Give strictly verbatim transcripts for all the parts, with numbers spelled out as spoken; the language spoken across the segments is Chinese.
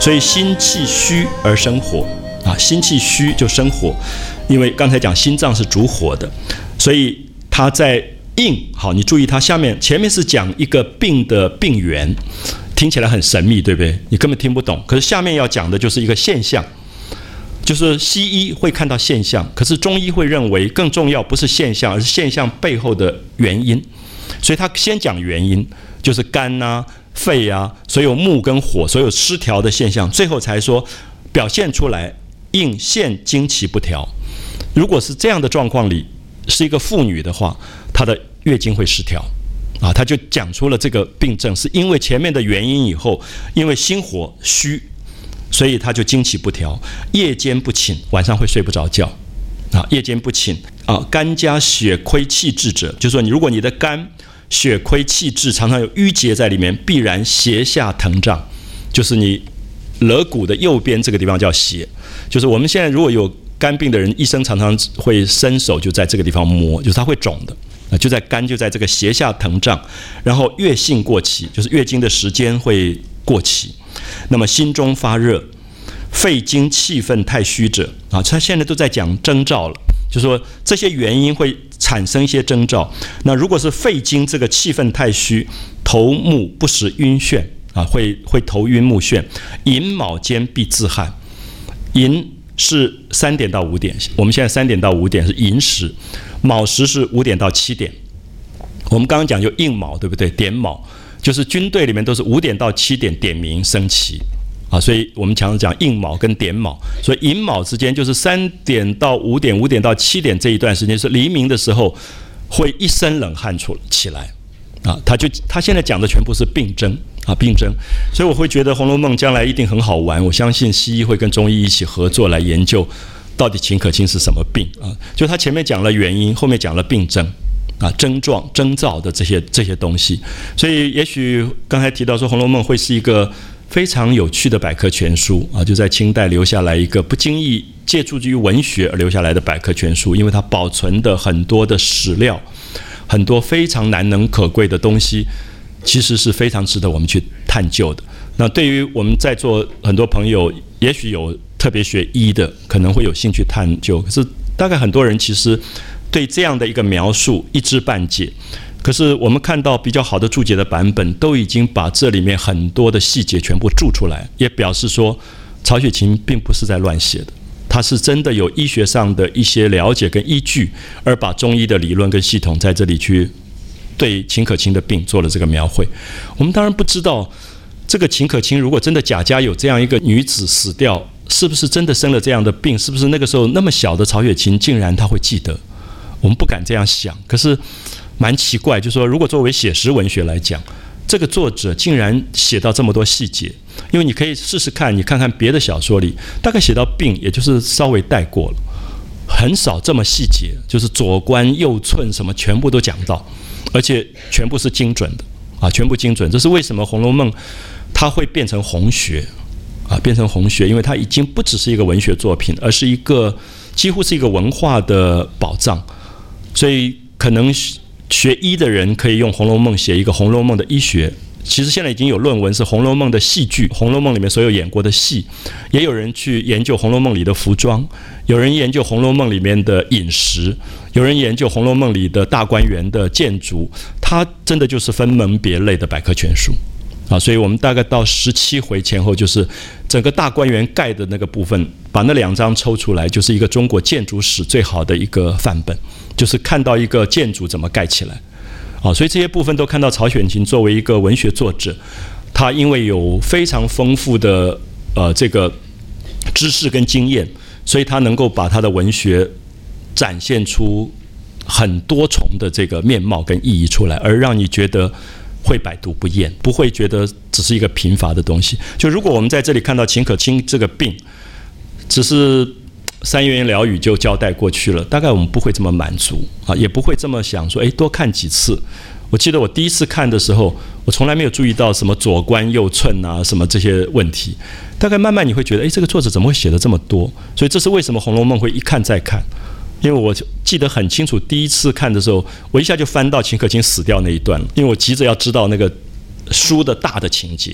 所以心气虚而生火啊，心气虚就生火，因为刚才讲心脏是主火的，所以它在应。好，你注意它下面前面是讲一个病的病源，听起来很神秘，对不对？你根本听不懂。可是下面要讲的就是一个现象，就是西医会看到现象，可是中医会认为更重要不是现象，而是现象背后的原因。所以他先讲原因，就是肝啊、肺啊，所有木跟火，所有失调的现象，最后才说表现出来应现经期不调。如果是这样的状况里是一个妇女的话，她的月经会失调啊，他就讲出了这个病症是因为前面的原因以后，因为心火虚，所以他就经期不调，夜间不寝，晚上会睡不着觉啊，夜间不寝啊，肝加血亏气滞者，就是说你如果你的肝血亏气滞，常常有淤结在里面，必然胁下疼胀，就是你肋骨的右边这个地方叫胁，就是我们现在如果有肝病的人，医生常常会伸手就在这个地方摸，就是它会肿的，就在肝，就在这个胁下疼胀，然后月性过期，就是月经的时间会过期，那么心中发热，肺经气分太虚者啊，他现在都在讲征兆了，就是说这些原因会产生一些征兆。那如果是肺经这个气分太虚，头目不时晕眩啊，会会头晕目眩，寅卯间必自汗。寅是三点到五点，我们现在三点到五点是寅时，卯时是五点到七点。我们刚刚讲就应卯，对不对？点卯就是军队里面都是五点到七点点名升旗啊，所以我们常常讲应卯跟点卯，所以寅卯之间就是三点到五点，五点到七点这一段时间是黎明的时候，会一身冷汗出起来啊。他就他现在讲的全部是病症啊，病症，所以我会觉得《红楼梦》将来一定很好玩。我相信西医会跟中医一起合作来研究，到底秦可卿是什么病啊？就他前面讲了原因，后面讲了病症啊、症状、征兆的这些这些东西。所以也许刚才提到说，《红楼梦》会是一个非常有趣的百科全书啊，就在清代留下来一个不经意借助于文学而留下来的百科全书，因为它保存的很多的史料，很多非常难能可贵的东西。其实是非常值得我们去探究的。那对于我们在座很多朋友，也许有特别学医的，可能会有兴趣探究。可是大概很多人其实对这样的一个描述一知半解。可是我们看到比较好的注解的版本，都已经把这里面很多的细节全部注出来，也表示说曹雪芹并不是在乱写的，他是真的有医学上的一些了解跟依据，而把中医的理论跟系统在这里去对秦可卿的病做了这个描绘。我们当然不知道这个秦可卿如果真的贾家有这样一个女子死掉，是不是真的生了这样的病，是不是那个时候那么小的曹雪芹竟然他会记得，我们不敢这样想。可是蛮奇怪，就是说如果作为写实文学来讲，这个作者竟然写到这么多细节。因为你可以试试看，你看看别的小说里大概写到病也就是稍微带过了，很少这么细节，就是左关右寸什么全部都讲到，而且全部是精准的啊，全部精准。这是为什么《红楼梦》它会变成红学啊，变成红学，因为它已经不只是一个文学作品，而是一个几乎是一个文化的宝藏。所以可能学医的人可以用《红楼梦》写一个《红楼梦》的医学。其实现在已经有论文是《红楼梦》的戏剧，《红楼梦》里面所有演过的戏，也有人去研究《红楼梦》里的服装，有人研究《红楼梦》里面的饮食，有人研究《红楼梦》里的大观园的建筑，它真的就是分门别类的百科全书啊！所以我们大概到十七回前后，就是整个大观园盖的那个部分，把那两张抽出来，就是一个中国建筑史最好的一个范本，就是看到一个建筑怎么盖起来。啊，所以这些部分都看到曹雪芹作为一个文学作者，他因为有非常丰富的呃这个知识跟经验，所以他能够把他的文学展现出很多重的这个面貌跟意义出来，而让你觉得会百读不厌，不会觉得只是一个贫乏的东西。就如果我们在这里看到秦可卿这个病，只是三言两语就交代过去了，大概我们不会这么满足啊，也不会这么想说，哎，多看几次。我记得我第一次看的时候，我从来没有注意到什么左关右寸啊，什么这些问题。大概慢慢你会觉得，哎，这个作者怎么会写的这么多？所以这是为什么《红楼梦》会一看再看。因为我记得很清楚，第一次看的时候，我一下就翻到秦可卿死掉那一段了，因为我急着要知道那个书的大的情节。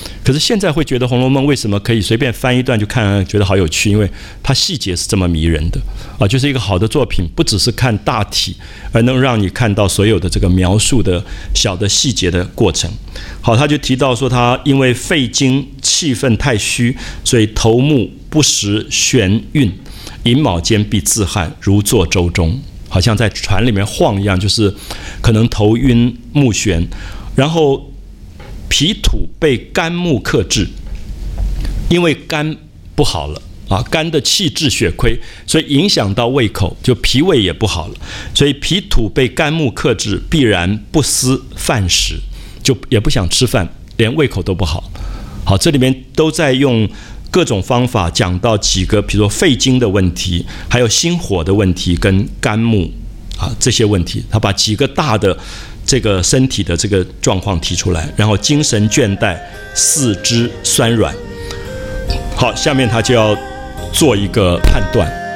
可是现在会觉得《红楼梦》为什么可以随便翻一段就看，觉得好有趣？因为它细节是这么迷人的啊！就是一个好的作品，不只是看大体，而能让你看到所有的这个描述的小的细节的过程。好，他就提到说，他因为肺经气分太虚，所以头目不时眩晕，银卯间必自汗，如坐舟中，好像在船里面晃一样，就是可能头晕目眩，然后脾土被肝木克制，因为肝不好了啊，肝的气滞血亏，所以影响到胃口，就脾胃也不好了，所以脾土被肝木克制，必然不思饭食，就也不想吃饭，连胃口都不好。好，这里面都在用各种方法讲到几个，比如说肺经的问题，还有心火的问题跟肝木啊这些问题，他把几个大的这个身体的这个状况提出来，然后精神倦怠，四肢酸软。好，下面他就要做一个判断。